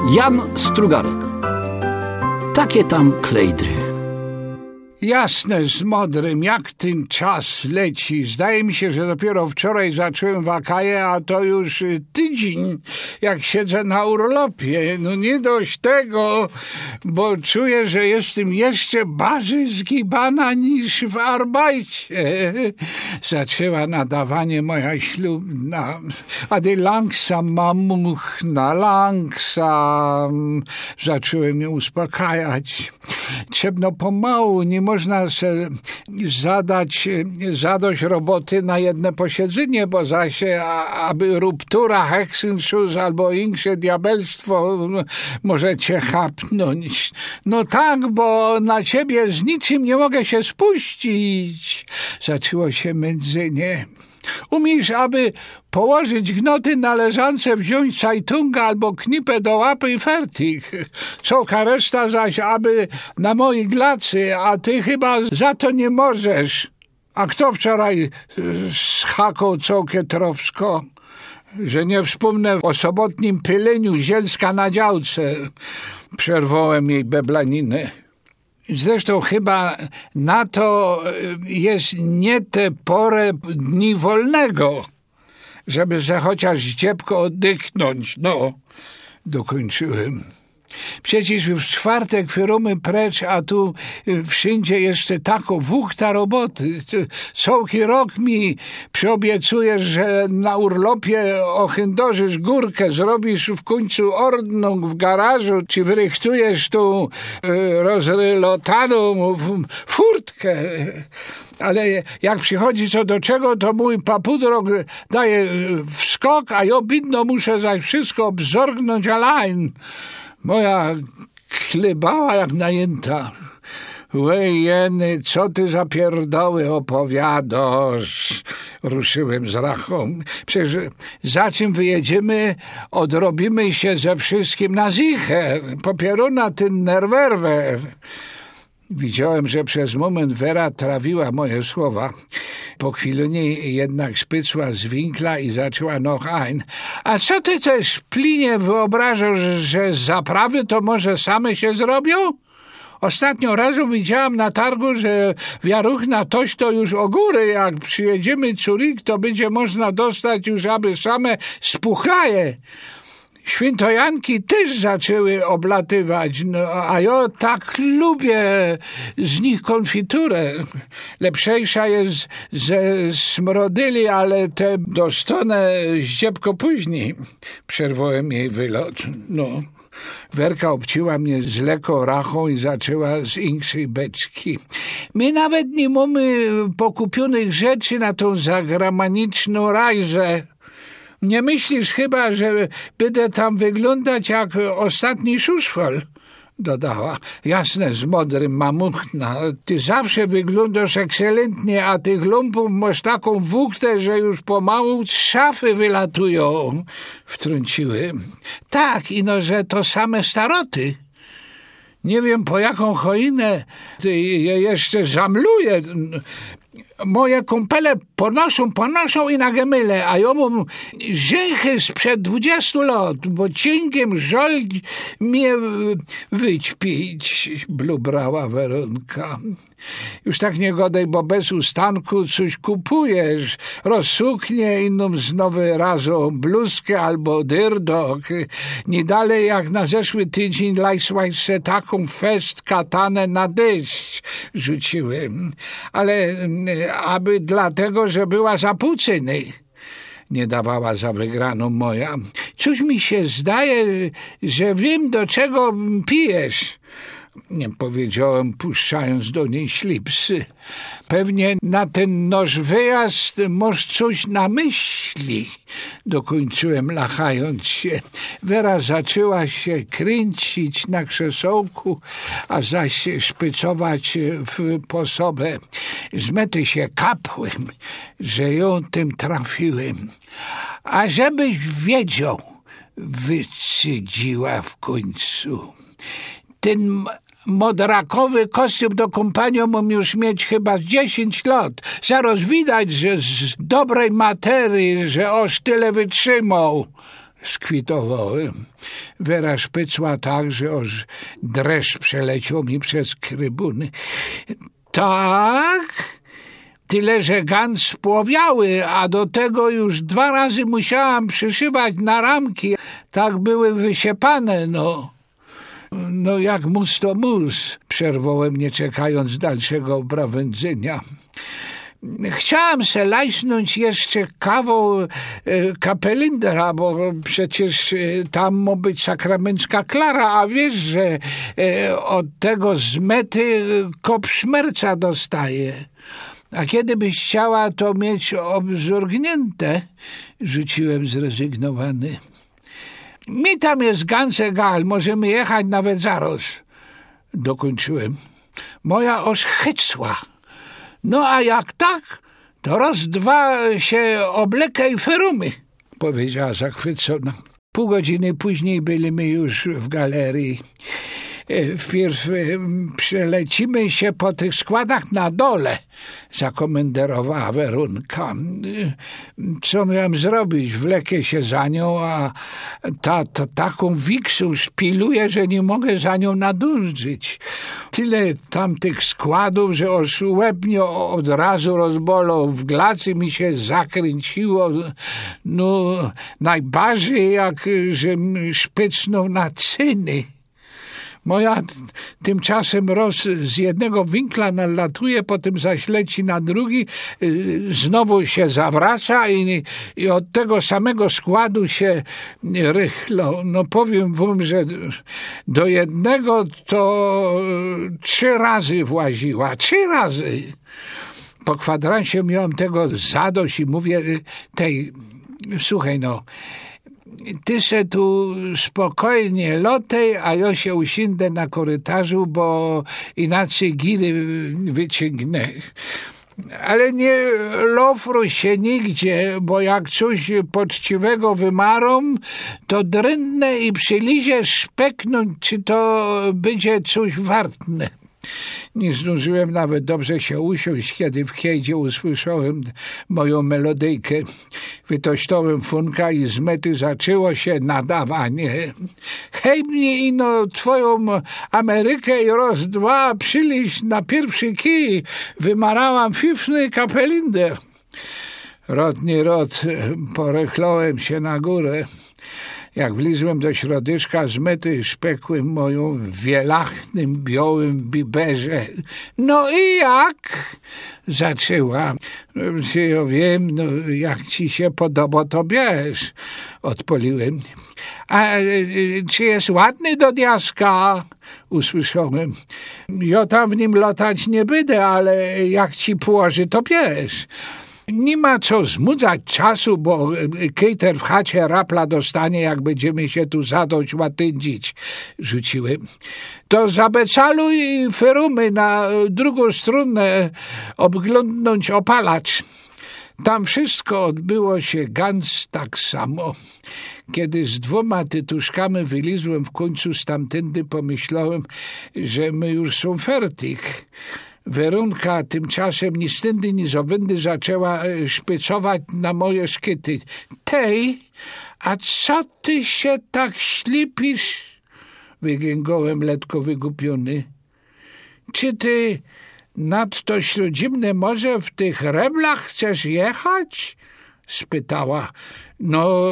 Jan Strugarek. Takie tam klejdry. Jasne, z Modrym, jak ten czas leci. Zdaje mi się, że dopiero wczoraj zacząłem wakaję, a to już tydzień, jak siedzę na urlopie. No nie dość tego, bo czuję, że jestem jeszcze bardziej zgibana niż w arbajcie. Zaczęła nadawanie moja ślubna. A ty langsam, mamuchna, langsam. Zacząłem mnie uspokajać. Trzeba pomału, nie można se zadać zadość roboty na jedno posiedzenie, bo zaś aby ruptura, Hexenschuss albo insze diabelstwo może cię chapnąć. No tak, bo na ciebie z niczym nie mogę się spuścić. Zaczęło się mędzenie. Umiesz, aby położyć gnoty na leżance, wziąć Zeitunga albo knipę do łapy i fertig. Całka reszta zaś, aby na moi glacy, a ty chyba za to nie możesz. A kto wczoraj schakał całkiem trowsko? Że nie wspomnę o sobotnim pyleniu zielska na działce. Przerwałem jej beblaniny. Zresztą chyba na to jest nie te porę dni wolnego, żeby se chociaż dziebko oddychnąć. No, dokończyłem. Przecież już w czwartek wyrumy precz, a tu wszędzie jeszcze tako wuchta roboty. Całki rok mi przyobiecujesz, że na urlopie ochędożysz górkę, zrobisz w końcu ordnung w garażu, czy wyrychtujesz tu rozrylotaną furtkę. Ale jak przychodzi co do czego, to mój papudrok daje wskok, a ja bidno muszę zaś wszystko obzorgnąć allein. Moja chlebała jak najęta. Łej, Jeny, co ty za pierdoły opowiadasz? Ruszyłem z rachą. Przecież za czym wyjedziemy, odrobimy się ze wszystkim na zichę. Popieruna ten nerwerwer. Widziałem, że przez moment Wera trawiła moje słowa. Po chwili jednak spycła z winkla i zaczęła noch ein. A co ty też, Plinie, wyobrażasz, że zaprawy to może same się zrobią? Ostatnio razu widziałam na targu, że wiaruchna toś to już o góry. Jak przyjedziemy Curik, to będzie można dostać już aby same spuchlaje. Świętojanki też zaczęły oblatywać, no, a ja tak lubię z nich konfiturę. Lepszejsza jest ze smrodyli, ale te dostanę zdziebko później. Przerwałem jej wylot. No. Werka obcięła mnie z lekką rachą i zaczęła z inkszej beczki. My nawet nie mamy pokupionych rzeczy na tą zagraniczną rajzę. Nie myślisz chyba, że będę tam wyglądać jak ostatni szuszwol? Dodała. Jasne, z Modrym, mamuchna. Ty zawsze wyglądasz ekscelentnie, a tych lumpów masz taką wuchtę, że już pomału z szafy wylatują. Wtrąciłem. Tak, ino, że to same staroty. Nie wiem, po jaką choinę je jeszcze zamluję. Moje kumpele ponoszą i na gemyle, a ja mam rzęchy sprzed 20 lat, bo cienkiem żal mnie wyćpić, blubrała Weronka. Już tak nie godaj, bo bez ustanku coś kupujesz. Rozsuknie inną znowu razu bluzkę albo dyrdok. Nie dalej jak na zeszły tydzień lajsłaś se taką fest katanę na deszcz rzuciłem. Ale aby dlatego, że była za półcyny. Nie dawała za wygraną moja. Coś mi się zdaje, że wiem, do czego pijesz. Nie powiedziałem, puszczając do niej ślipsy. Pewnie na ten nasz wyjazd masz coś na myśli. Dokończyłem, lachając się. Wera zaczęła się kręcić na krzesełku, a zaś szpycować w posobę. Z mety się kapłem, że ją tym trafiłem. A żebyś wiedział, wycydziła w końcu. Ten modrakowy kostium do kompanią mam już mieć chyba 10 lat. Zaraz widać, że z dobrej materii, że oż tyle wytrzymał. skwitowałem. Wera szpycła tak, że aż dreszcz przeleciał mi przez krybuny. Tak, tyle że gan spłowiały, a do tego już 2 razy musiałam przyszywać na ramki. Tak były wysiepane, no. No jak mus to mus, przerwałem, nie czekając dalszego oprawędzenia. Chciałam se lajsnąć jeszcze kawał kapelindera, bo przecież tam ma być sakramencka klara, a wiesz, że od tego z mety kop szmerca dostaje. A kiedy byś chciała to mieć obzorgnięte, rzuciłem zrezygnowany. Mi tam jest ganz egal, możemy jechać nawet zaraz, dokończyłem. Moja oż chycła. No a jak tak, to raz, 2 się oblekaj ferumy, powiedziała zachwycona. Pół godziny później byliśmy już w galerii. Wpierw przelecimy się po tych składach na dole, zakomenderowała Werunka. Co miałem zrobić? Wlekę się za nią, a ta taką wiksą szpiluje, że nie mogę za nią nadążyć. Tyle tamtych składów, że aż łeb mnie od razu rozbolał, w glacy mi się zakręciło. No, najbardziej jak żem szpycnął na cyny. Moja tymczasem z jednego winkla nalatuje, potem zaś leci na drugi, znowu się zawraca i od tego samego składu się rychlo. No powiem wam, że do jednego to 3 razy właziła. 3 razy. Po kwadransie miałam tego zadość i mówię tej, słuchaj no, ty se tu spokojnie lotej, a ja się usiądę na korytarzu, bo inaczej giry wyciągnę. Ale nie lofruj się nigdzie, bo jak coś poczciwego wymarą, to drętnę i przyliziesz szpeknąć, czy to będzie coś wartne. Nie zdążyłem nawet dobrze się usiąść, kiedy w kejdzie usłyszałem moją melodyjkę. Wytośtałem funka i z mety zaczęło się nadawanie. Hej mnie ino twoją Amerykę i raz, 2 przyliś na pierwszy kij. Wymarałam fifny kapelinder. Rot nie rot, porechlałem się na górę. Jak wlizłem do środyczka z mety, szpekłem moją w wielachnym, białym biberze. No i jak? Zaczęła. Ja wiem, no jak ci się podoba, to bierz. Odpoliłem. A czy jest ładny do diaska? Usłyszałem. Ja tam w nim lotać nie będę, ale jak ci położy, to bierz. Nie ma co zmudzać czasu, bo kejter w chacie rapla dostanie, jak będziemy się tu zadać łatyndzić, rzuciłem. To zabecaluj ferumy na drugą stronę, obglądnąć opalacz. Tam wszystko odbyło się ganz tak samo. Kiedy z 2 tytuszkami wylizłem w końcu stamtędy, pomyślałem, że my już są fertig. Werunka tymczasem ni stędy, ni zowędy zaczęła szpycować na moje szkyty. Tej, a co ty się tak ślipisz? Wygęgołem letko wygupiony. Czy ty nad to śródziemne morze w tych reblach chcesz jechać? Spytała. No,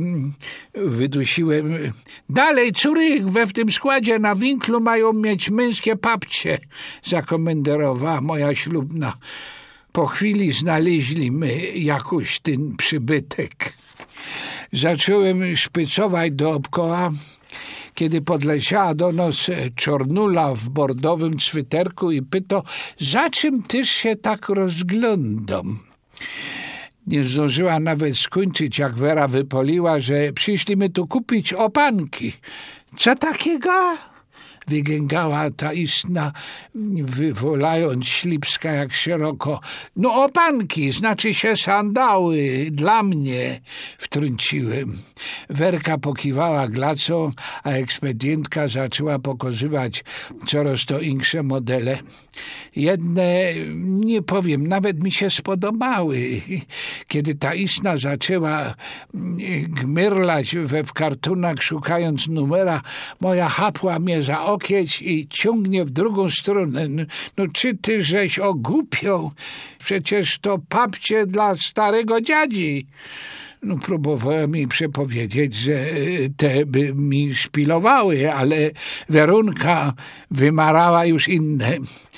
wydusiłem. Dalej, córych we w tym składzie na winklu mają mieć męskie papcie, zakomenderowała moja ślubna. Po chwili znaleźliśmy jakoś ten przybytek. Zacząłem szpycować dookoła, kiedy podleciała do nas czornula w bordowym sweterku i pyta, za czym też się tak rozglądam? Nie zdążyła nawet skończyć, jak Wera wypoliła, że przyszliśmy tu kupić opanki. Co takiego? wygęgała ta istna, wywolając ślipska jak szeroko. No opanki, znaczy się sandały, dla mnie, wtrąciłem. Werka pokiwała glacą, a ekspedientka zaczęła pokazywać coraz to insze modele. Jedne, nie powiem, nawet mi się spodobały. Kiedy ta istna zaczęła gmyrlać w kartonach, szukając numera, moja chapła mnie za okieć i ciągnie w drugą stronę. No czy ty żeś ogłupiał? Przecież to papcie dla starego dziadzi. No próbowałem jej przepowiedzieć, że te by mi szpilowały, ale Werunka wymarała już inne.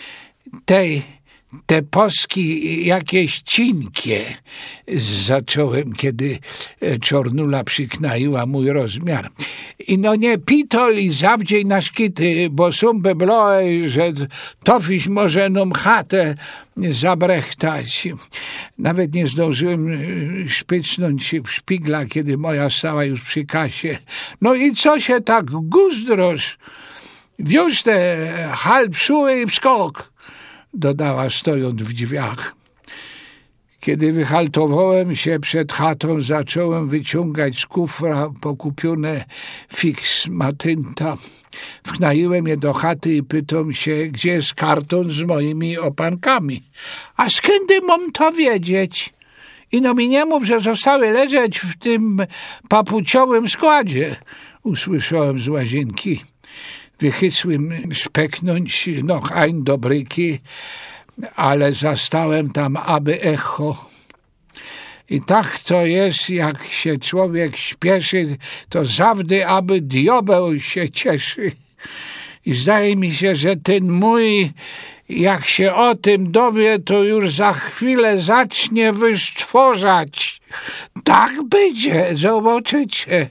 Te poski jakieś cinkie, zacząłem, kiedy Czornula przyknaiła mój rozmiar. I no nie pitol i zawdziej na szkity, bo są bebloe, że tofiś może nam chatę zabrechtać. Nawet nie zdążyłem szpicnąć się w szpigla, kiedy moja stała już przy kasie. No i co się tak guzdrosz? Wióź te halbszuły i wskok, dodała stojąc w drzwiach. Kiedy wyhaltowałem się przed chatą, zacząłem wyciągać z kufra pokupione fix matynta. Wknaiłem je do chaty i pytam się, gdzie jest karton z moimi opankami. A skąd mam to wiedzieć? Ino mi nie mów, że zostały leżeć w tym papuciowym składzie, usłyszałem z łazienki. Wychysłem szpeknąć noch ein do bryki, ale zastałem tam aby echo. I tak to jest, jak się człowiek śpieszy, to zawdy aby diobeł się cieszy. I zdaje mi się, że ten mój, jak się o tym dowie, to już za chwilę zacznie wystworzać. Tak będzie, zobaczycie.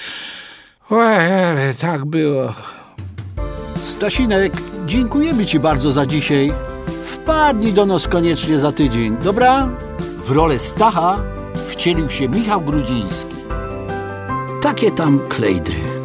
Ale tak było. Stasinek, dziękujemy ci bardzo za dzisiaj. Wpadnij do nas koniecznie za tydzień, dobra? W rolę Stacha wcielił się Michał Grudziński. Takie tam klejdry.